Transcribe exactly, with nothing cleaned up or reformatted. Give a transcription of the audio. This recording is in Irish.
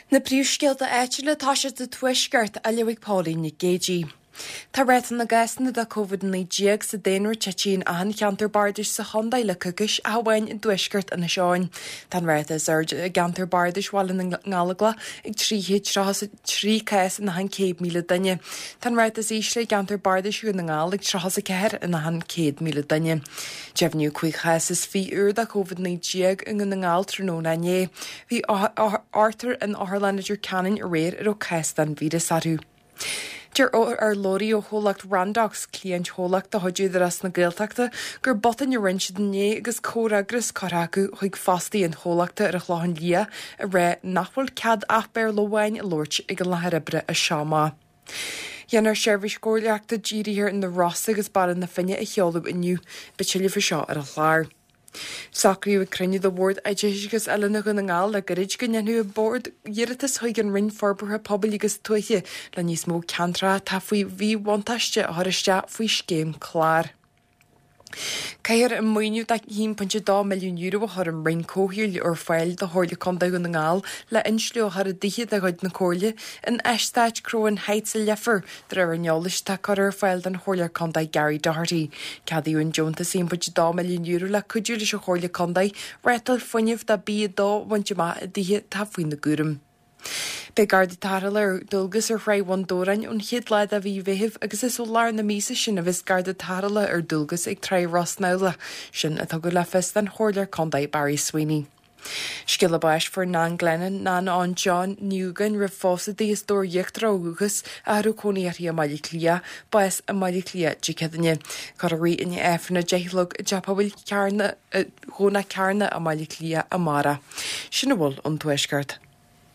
Na príomhscéalta éitiile tá sé de tuisceart a leabhaigh Pauline ní géidí. Tá réitan na gaisna de COVID nineteen sa déanúir tetín an cheantar bardis sa Honda le cugis a bhain in tuisceart ina seáin. Tá réit is ar gantar bardis bháil na ngála ag tríhéad trí cais na han céad míle duine. Tá réit is ísle gantar bardis na ngála ag trahas a ceir in na han céad míle duine. Jefniú chuig chais is fi ur da COVID nineteen in na ngáil tróna né. Bhí Arthur in Áthirlanidir canan a réir ar ó cais den vídas arú. Dear ar lórí ó thólacht Randox clíant thólacht a thuidú as na Gaeltachta gur botan i rinse dné agus córagras choragu chuig fastaí an thólachta ar a chláhan lia a ré nachfuil cad achbeir lóhain a lóirt ag an letharibre a seama. Dhéanar seirbhís scóirleachta ddíríthir in na Ross agus baran na finne a cheolú inniu betilí fa seo ar a chláir. Sacríú a crunne do bord a déisigus eilena go na ngáil le gorid go neanú a bord dhéiritas chuig an rinn forbartha poblbligus tuaiche le níos mó cantra tá faoi bhí bhaintaiste a thuiriste faoi scéim chlár. Cair an muoinú de one point two milliún euro a thur an rinn cóhiúil ar fáil de háirla conda go na ngáil le inslú thar a dtithe de gcuid na cóirle in eistáid croin heid sa lefar de ar an neolalas tá chu ar fáil den háirla conda Gary Doherty. Cadíún Jones one point two milliún euro le cuidiúla se háirla conda rétal funineh de bí dó bhaintema a dtithe tá faoin na gúram. Be gardi tarla ar dulgus ar frai one dórain ón chiad leid a bhí bheitheh agus is ó lár na mísa sin a bhís garda tarla ar dulgus ag trí Rossnála sin atá go le fest an háirla conda Barry Sweeney. Skilla báis for Nan Glennon nan an John Newgan ri fósa díos dór dhéachtar ógus a ru cóníartí a maiile clia báis a maiile clia dícedanne. Car a rí in efna déhlog japahfuil cearna hóna cearna a maiile clia a mara. Sinna bhil an tuisceart.